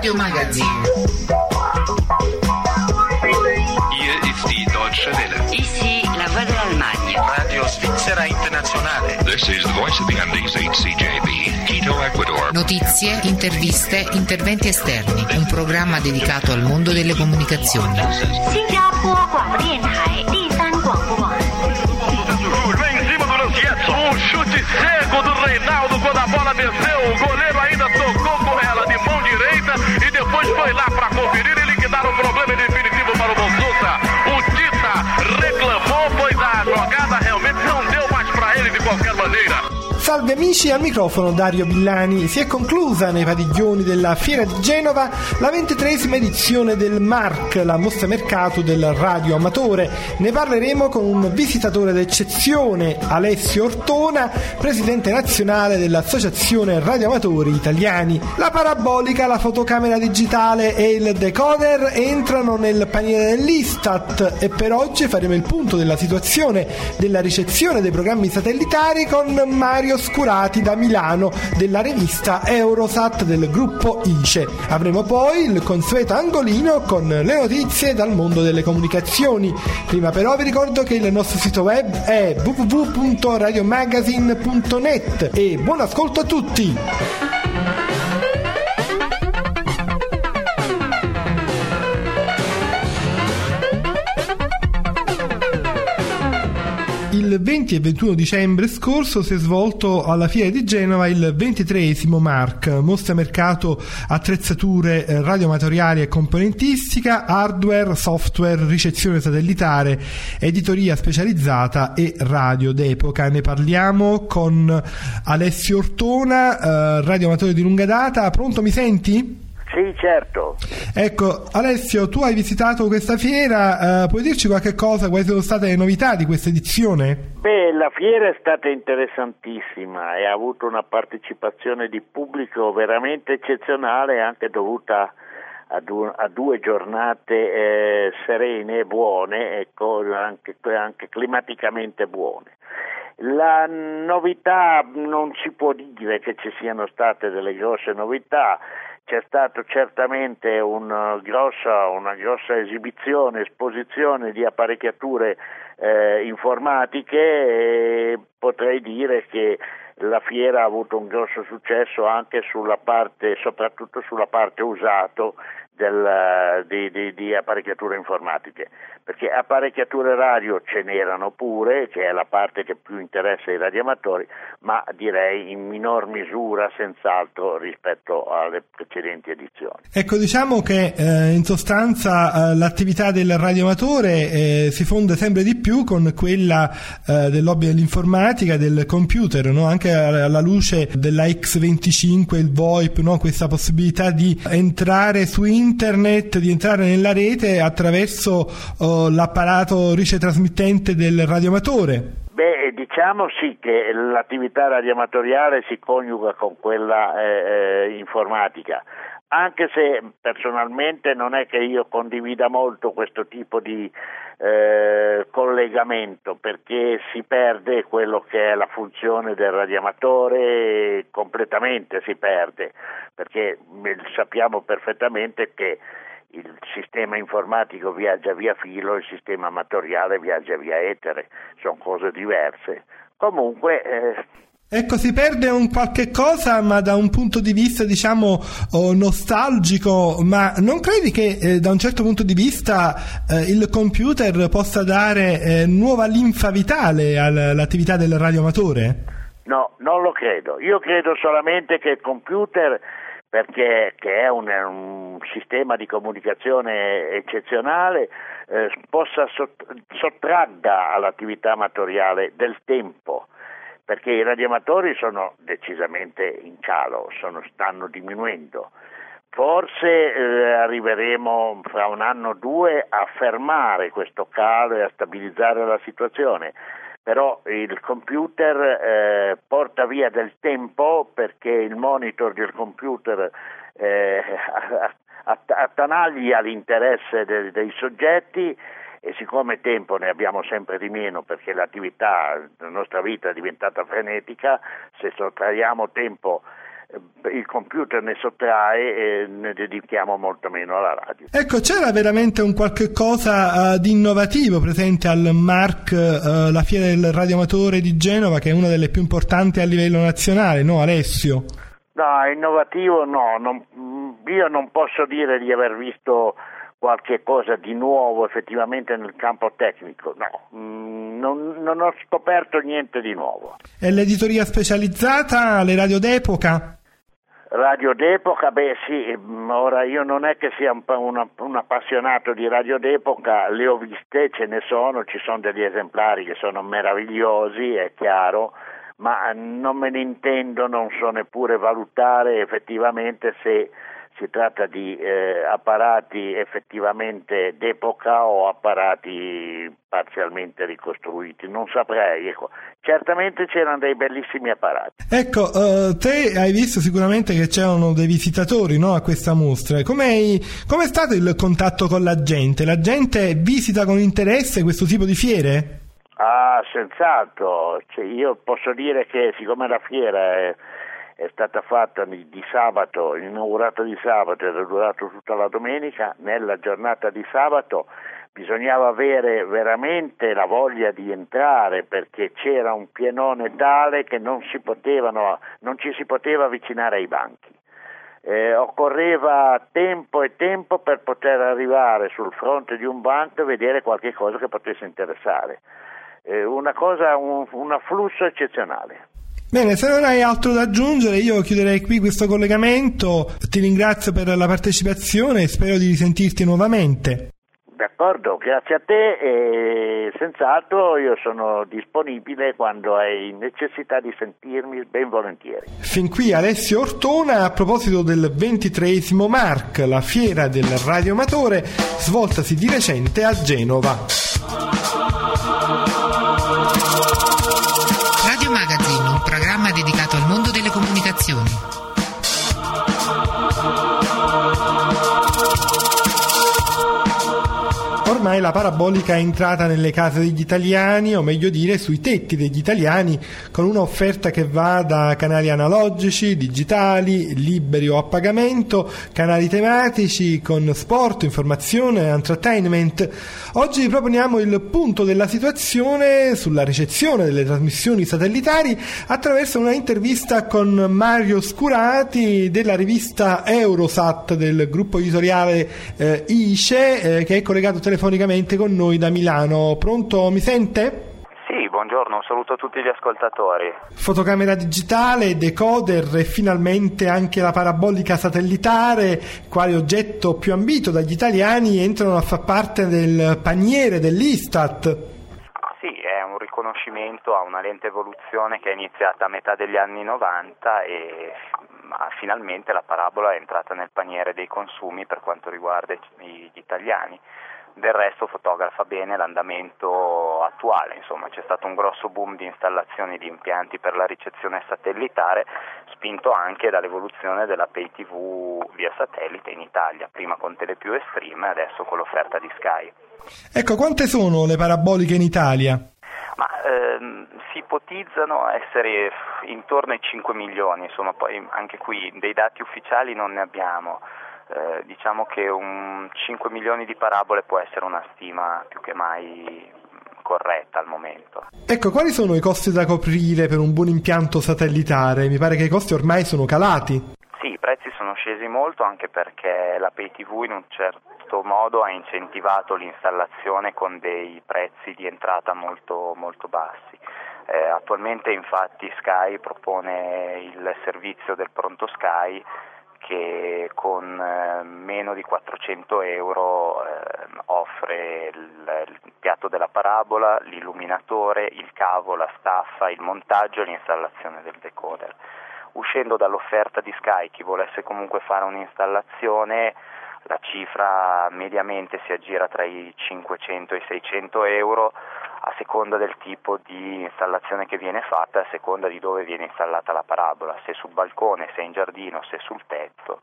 Radio Magazine. Hier ist die Deutsche Welle. Ici la voix de l'Allemagne. Radio Svizzera Internazionale. This is the voice of the Andes, HCJB, Quito, Ecuador. Notizie, interviste, interventi esterni. Un programma dedicato al mondo delle comunicazioni. 新加坡广播电台第三广播网。 Vem em cima do Lancietto. Um chute cego do Reinaldo quando a bola desceu. O goleiro ainda tocou com ela de mão direita e depois foi lá para conferir e liquidar o problema definitivo para o Bonsuta. O Tita reclamou, pois a jogada realmente não deu mais para ele de qualquer maneira. Salve amici, al microfono Dario Villani. Si è conclusa nei padiglioni della Fiera di Genova la 23esima edizione del MARC, la mostra mercato del radio amatore. Ne parleremo con un visitatore d'eccezione, Alessio Ortona, presidente nazionale dell'Associazione Radioamatori Italiani. La parabolica, la fotocamera digitale e il decoder entrano nel paniere dell'Istat e per oggi faremo il punto della situazione della ricezione dei programmi satellitari con Mario Scurati da Milano della rivista Eurosat del gruppo ICE. Avremo poi il consueto angolino con le notizie dal mondo delle comunicazioni. Prima però vi ricordo che il nostro sito web è www.radiomagazine.net e buon ascolto a tutti! Il 20 e 21 dicembre scorso si è svolto alla Fiera di Genova il 23esimo MARC, mostra mercato attrezzature radioamatoriali e componentistica, hardware, software, ricezione satellitare, editoria specializzata e radio d'epoca. Ne parliamo con Alessio Ortona, radioamatore di lunga data. Pronto, mi senti? Sì, certo. Ecco, Alessio, tu hai visitato questa fiera, puoi dirci qualche cosa, quali sono state le novità di questa edizione? Beh, la fiera è stata interessantissima e ha avuto una partecipazione di pubblico veramente eccezionale, anche dovuta a due giornate serene e buone, ecco, anche climaticamente buone. La novità, non si può dire che ci siano state delle grosse novità. C'è stato certamente una grossa esibizione, esposizione di apparecchiature informatiche e potrei dire che la fiera ha avuto un grosso successo anche soprattutto sulla parte usato di apparecchiature informatiche, perché apparecchiature radio ce n'erano pure, che è la parte che più interessa ai radioamatori, ma direi in minor misura senz'altro rispetto alle precedenti edizioni. Ecco, diciamo che in sostanza l'attività del radioamatore si fonde sempre di più con quella dell'hobby dell'informatica, del computer, no? Anche alla luce della X25, il VoIP, no? Questa possibilità di entrare su internet, di entrare nella rete attraverso l'apparato ricetrasmittente del radioamatore. Beh, diciamo sì che l'attività radioamatoriale si coniuga con quella informatica, anche se personalmente non è che io condivida molto questo tipo di collegamento, perché si perde quello che è la funzione del radioamatore, completamente si perde, perché sappiamo perfettamente che il sistema informatico viaggia via filo, il sistema amatoriale viaggia via etere, sono cose diverse. Comunque ecco, si perde un qualche cosa, ma da un punto di vista, diciamo, nostalgico, ma non credi che da un certo punto di vista il computer possa dare nuova linfa vitale all'attività del radioamatore? No, non lo credo. Io credo solamente che il computer, perché che è un sistema di comunicazione eccezionale, possa sottragga all'attività amatoriale del tempo, perché i radioamatori sono decisamente in calo, stanno diminuendo. Forse arriveremo fra un anno o due a fermare questo calo e a stabilizzare la situazione, però il computer porta via del tempo, perché il monitor del computer attanaglia l'interesse dei soggetti, e siccome tempo ne abbiamo sempre di meno, perché la nostra vita è diventata frenetica, se sottraiamo tempo il computer ne sottrae e ne dedichiamo molto meno alla radio. Ecco, c'era veramente un qualche cosa di innovativo presente al MARC, la fiera del radioamatore di Genova, che è una delle più importanti a livello nazionale, no Alessio? No, innovativo no, io non posso dire di aver visto qualche cosa di nuovo effettivamente nel campo tecnico, no, non ho scoperto niente di nuovo. E l'editoria specializzata, le radio d'epoca? Radio d'epoca, beh sì, ora io non è che sia un appassionato di radio d'epoca, le ho viste, ce ne sono, ci sono degli esemplari che sono meravigliosi, è chiaro, ma non me ne intendo, non so neppure valutare effettivamente se si tratta di apparati effettivamente d'epoca o apparati parzialmente ricostruiti, non saprei, ecco. Certamente c'erano dei bellissimi apparati. Ecco, te hai visto sicuramente che c'erano dei visitatori, no, a questa mostra. Com'è stato il contatto con la gente? La gente visita con interesse questo tipo di fiere? Ah, senz'altro. Io posso dire che siccome la fiera è stata fatta di sabato, inaugurata di sabato ed è durato tutta la domenica, nella giornata di sabato bisognava avere veramente la voglia di entrare, perché c'era un pienone tale che non ci si poteva avvicinare ai banchi. Occorreva tempo e tempo per poter arrivare sul fronte di un banco e vedere qualche cosa che potesse interessare. Un afflusso eccezionale. Bene, se non hai altro da aggiungere io chiuderei qui questo collegamento, ti ringrazio per la partecipazione e spero di risentirti nuovamente. D'accordo, grazie a te e senz'altro io sono disponibile quando hai necessità di sentirmi, ben volentieri. Fin qui Alessio Ortona a proposito del 23esimo MARC, la fiera del radioamatore, svoltasi di recente a Genova. Radio Magazine, un programma dedicato al mondo delle comunicazioni. Ormai la parabolica è entrata nelle case degli italiani, o meglio dire sui tetti degli italiani, con una offerta che va da canali analogici, digitali, liberi o a pagamento, canali tematici con sport, informazione, entertainment. Oggi proponiamo il punto della situazione sulla ricezione delle trasmissioni satellitari attraverso una intervista con Mario Scurati della rivista Eurosat del gruppo editoriale ICE, che è collegato telefonicamente con noi da Milano. Pronto, mi sente? Sì, buongiorno, un saluto a tutti gli ascoltatori. Fotocamera digitale, decoder e finalmente anche la parabolica satellitare, quale oggetto più ambito dagli italiani, entrano a far parte del paniere dell'Istat. Sì, è un riconoscimento a una lenta evoluzione che è iniziata a metà degli anni 90 e finalmente la parabola è entrata nel paniere dei consumi per quanto riguarda gli italiani. Del resto fotografa bene l'andamento attuale, insomma c'è stato un grosso boom di installazioni di impianti per la ricezione satellitare, spinto anche dall'evoluzione della pay TV via satellite in Italia, prima con Telepiù e Stream e adesso con l'offerta di Sky. Ecco, quante sono le paraboliche in Italia? Ma si ipotizzano essere intorno ai 5 milioni, insomma poi anche qui dei dati ufficiali non ne abbiamo. Diciamo che 5 milioni di parabole può essere una stima più che mai corretta al momento. Ecco, quali sono i costi da coprire per un buon impianto satellitare? Mi pare che i costi ormai sono calati. Sì, i prezzi sono scesi molto anche perché la pay TV in un certo modo ha incentivato l'installazione con dei prezzi di entrata molto, molto bassi. Attualmente infatti Sky propone il servizio del pronto Sky che con meno di 400 euro offre il piatto della parabola, l'illuminatore, il cavo, la staffa, il montaggio e l'installazione del decoder. Uscendo dall'offerta di Sky, chi volesse comunque fare un'installazione, la cifra mediamente si aggira tra i 500 e i 600 euro a seconda del tipo di installazione che viene fatta, a seconda di dove viene installata la parabola, se sul balcone, se in giardino, se sul tetto.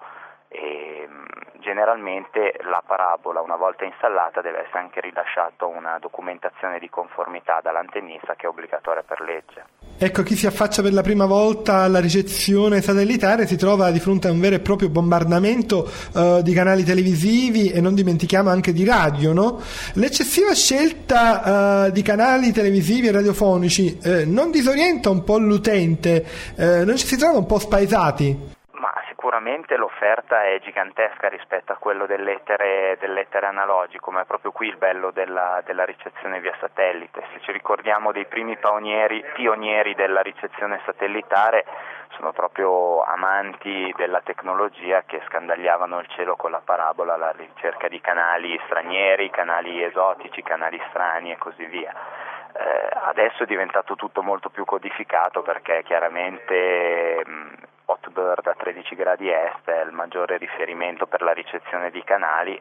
E generalmente la parabola, una volta installata, deve essere anche rilasciata una documentazione di conformità dall'antennista che è obbligatoria per legge. Ecco, chi si affaccia per la prima volta alla ricezione satellitare si trova di fronte a un vero e proprio bombardamento di canali televisivi e non dimentichiamo anche di radio, no? L'eccessiva scelta di canali televisivi e radiofonici non disorienta un po' l'utente? Non ci si trova un po' spaesati? Sicuramente l'offerta è gigantesca rispetto a quello dell'etere analogico, ma è proprio qui il bello della ricezione via satellite. Se ci ricordiamo dei primi pionieri della ricezione satellitare, sono proprio amanti della tecnologia che scandagliavano il cielo con la parabola alla ricerca di canali stranieri, canali esotici, canali strani e così via. Adesso è diventato tutto molto più codificato perché chiaramente Hotbird a 13 gradi est è il maggiore riferimento per la ricezione di canali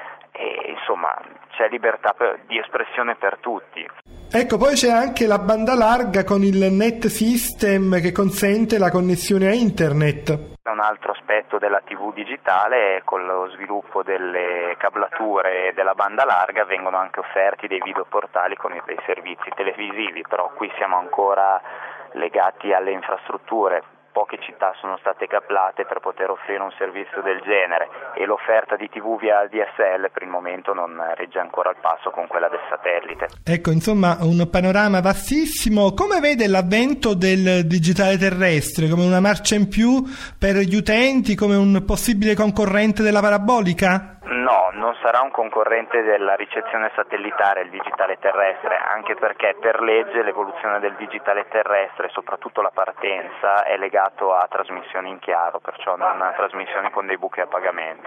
e insomma c'è libertà di espressione per tutti. Ecco, poi c'è anche la banda larga con il Net System che consente la connessione a internet. Un altro aspetto della TV digitale è con lo sviluppo delle cablature della banda larga vengono anche offerti dei videoportali con dei servizi televisivi, però qui siamo ancora legati alle infrastrutture. Poche città sono state cablate per poter offrire un servizio del genere e l'offerta di TV via DSL per il momento non regge ancora al passo con quella del satellite. Ecco, insomma, un panorama vastissimo. Come vede l'avvento del digitale terrestre? Come una marcia in più per gli utenti, come un possibile concorrente della parabolica? No, non sarà un concorrente della ricezione satellitare il digitale terrestre, anche perché per legge l'evoluzione del digitale terrestre, soprattutto la partenza, è legato a trasmissioni in chiaro, perciò non a trasmissioni con dei buchi a pagamento.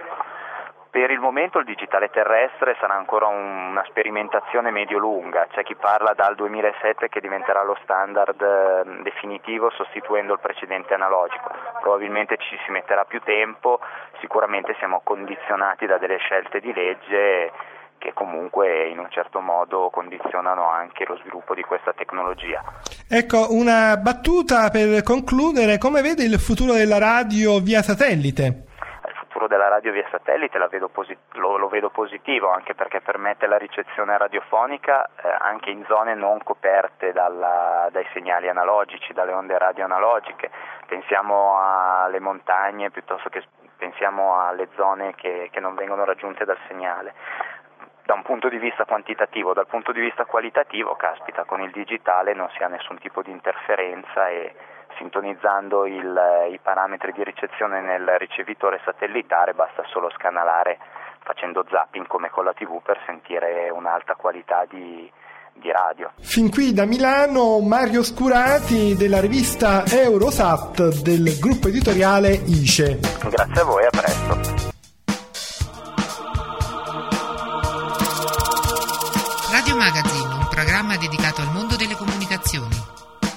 Per il momento il digitale terrestre sarà ancora una sperimentazione medio-lunga, c'è chi parla dal 2007 che diventerà lo standard definitivo sostituendo il precedente analogico, probabilmente ci si metterà più tempo, sicuramente siamo condizionati da delle scelte di legge che comunque in un certo modo condizionano anche lo sviluppo di questa tecnologia. Ecco, una battuta per concludere, come vede il futuro della radio via satellite? Della radio via satellite lo vedo positivo, anche perché permette la ricezione radiofonica anche in zone non coperte dai segnali analogici, dalle onde radio analogiche. Pensiamo alle montagne piuttosto che pensiamo alle zone che non vengono raggiunte dal segnale. Da un punto di vista quantitativo, dal punto di vista qualitativo, caspita, con il digitale non si ha nessun tipo di interferenza e sintonizzando i parametri di ricezione nel ricevitore satellitare basta solo scanalare facendo zapping come con la TV per sentire un'alta qualità di radio. Fin qui da Milano Mario Scurati della rivista Eurosat del gruppo editoriale ICE. Grazie a voi, a presto. Radio Magazine, un programma dedicato al mondo delle comunicazioni.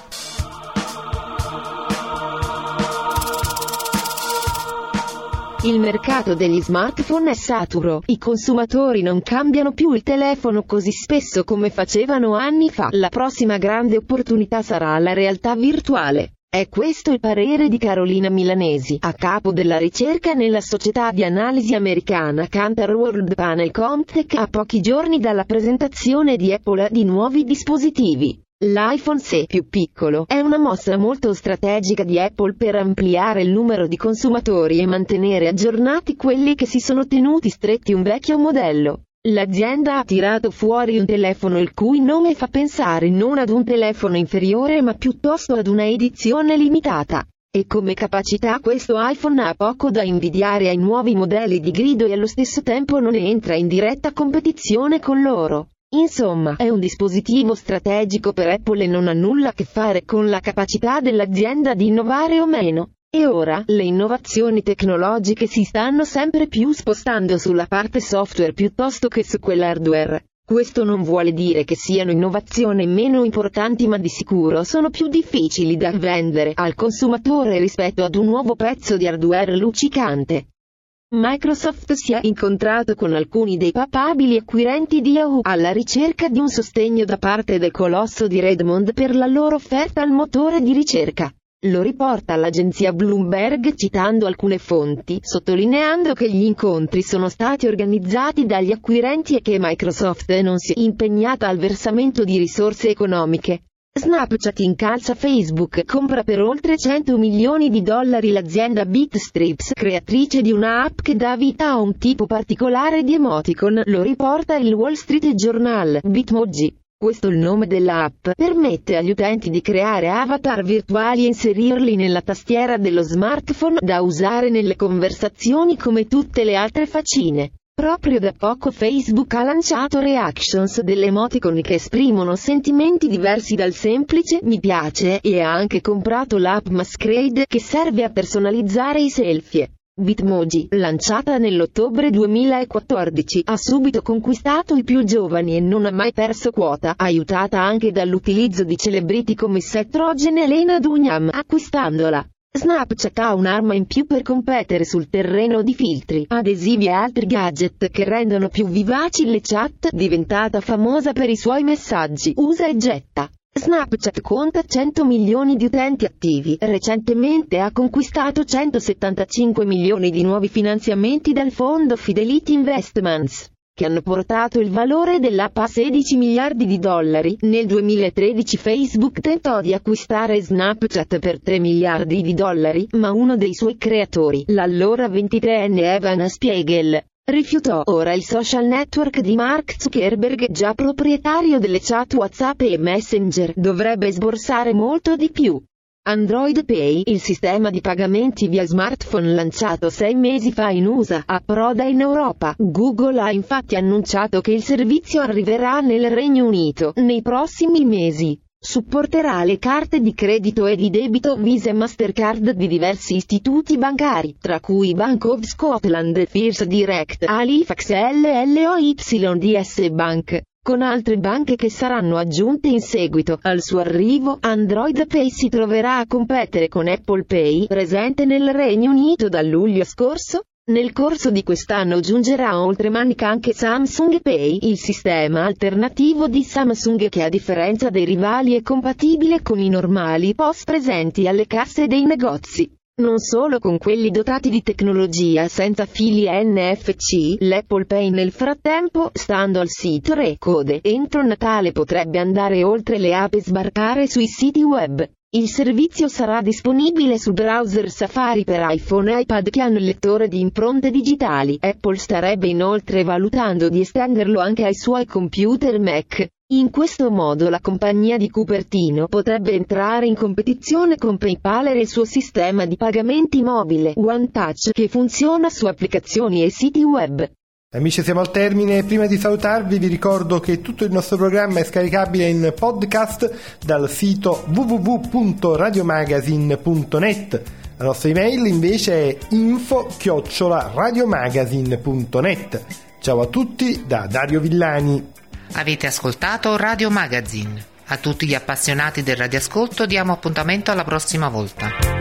Il mercato degli smartphone è saturo, i consumatori non cambiano più il telefono così spesso come facevano anni fa. La prossima grande opportunità sarà la realtà virtuale. È questo il parere di Carolina Milanesi, a capo della ricerca nella società di analisi americana Cantor World Panel Comtech, a pochi giorni dalla presentazione di Apple di nuovi dispositivi. L'iPhone SE più piccolo è una mossa molto strategica di Apple per ampliare il numero di consumatori e mantenere aggiornati quelli che si sono tenuti stretti un vecchio modello. L'azienda ha tirato fuori un telefono il cui nome fa pensare non ad un telefono inferiore ma piuttosto ad una edizione limitata. E come capacità questo iPhone ha poco da invidiare ai nuovi modelli di grido e allo stesso tempo non entra in diretta competizione con loro. Insomma, è un dispositivo strategico per Apple e non ha nulla a che fare con la capacità dell'azienda di innovare o meno. E ora, le innovazioni tecnologiche si stanno sempre più spostando sulla parte software piuttosto che su quella hardware. Questo non vuole dire che siano innovazioni meno importanti, ma di sicuro sono più difficili da vendere al consumatore rispetto ad un nuovo pezzo di hardware luccicante. Microsoft si è incontrato con alcuni dei papabili acquirenti di Yahoo alla ricerca di un sostegno da parte del colosso di Redmond per la loro offerta al motore di ricerca. Lo riporta l'agenzia Bloomberg citando alcune fonti, sottolineando che gli incontri sono stati organizzati dagli acquirenti e che Microsoft non si è impegnata al versamento di risorse economiche. Snapchat incalza Facebook, compra per oltre $100 milioni l'azienda Bitstrips, creatrice di una app che dà vita a un tipo particolare di emoticon, lo riporta il Wall Street Journal. Bitmoji, questo è il nome della app, permette agli utenti di creare avatar virtuali e inserirli nella tastiera dello smartphone da usare nelle conversazioni come tutte le altre faccine. Proprio da poco Facebook ha lanciato reactions delle emoticon che esprimono sentimenti diversi dal semplice mi piace e ha anche comprato l'app Masquerade che serve a personalizzare i selfie. Bitmoji, lanciata nell'ottobre 2014, ha subito conquistato i più giovani e non ha mai perso quota, aiutata anche dall'utilizzo di celebrity come Seth Rogen e Lena Dunham. Acquistandola, Snapchat ha un'arma in più per competere sul terreno di filtri, adesivi e altri gadget che rendono più vivaci le chat, diventata famosa per i suoi messaggi usa e getta. Snapchat conta 100 milioni di utenti attivi, recentemente ha conquistato 175 milioni di nuovi finanziamenti dal fondo Fidelity Investments, che hanno portato il valore dell'app a $16 miliardi. Nel 2013 Facebook tentò di acquistare Snapchat per $3 miliardi, ma uno dei suoi creatori, l'allora 23enne Evan Spiegel, rifiutò. Ora il social network di Mark Zuckerberg, già proprietario delle chat WhatsApp e Messenger, dovrebbe sborsare molto di più. Android Pay, il sistema di pagamenti via smartphone lanciato 6 mesi fa in USA, approda in Europa. Google ha infatti annunciato che il servizio arriverà nel Regno Unito nei prossimi mesi. Supporterà le carte di credito e di debito Visa e Mastercard di diversi istituti bancari, tra cui Bank of Scotland, First Direct, Halifax e LLOYDS Bank, con altre banche che saranno aggiunte in seguito. Al suo arrivo, Android Pay si troverà a competere con Apple Pay, presente nel Regno Unito dal luglio scorso. Nel corso di quest'anno giungerà oltre manica anche Samsung Pay, il sistema alternativo di Samsung che a differenza dei rivali è compatibile con i normali POS presenti alle casse dei negozi. Non solo con quelli dotati di tecnologia senza fili NFC, l'Apple Pay nel frattempo, stando al sito Recode, entro Natale potrebbe andare oltre le app e sbarcare sui siti web. Il servizio sarà disponibile sul browser Safari per iPhone e iPad che hanno il lettore di impronte digitali. Apple starebbe inoltre valutando di estenderlo anche ai suoi computer Mac. In questo modo la compagnia di Cupertino potrebbe entrare in competizione con PayPal e il suo sistema di pagamenti mobile OneTouch che funziona su applicazioni e siti web. Amici, siamo al termine. Prima di salutarvi vi ricordo che tutto il nostro programma è scaricabile in podcast dal sito www.radiomagazine.net. La nostra email invece è info@radiomagazine.net. Ciao a tutti da Dario Villani. Avete ascoltato Radio Magazine. A tutti gli appassionati del radioascolto diamo appuntamento alla prossima volta.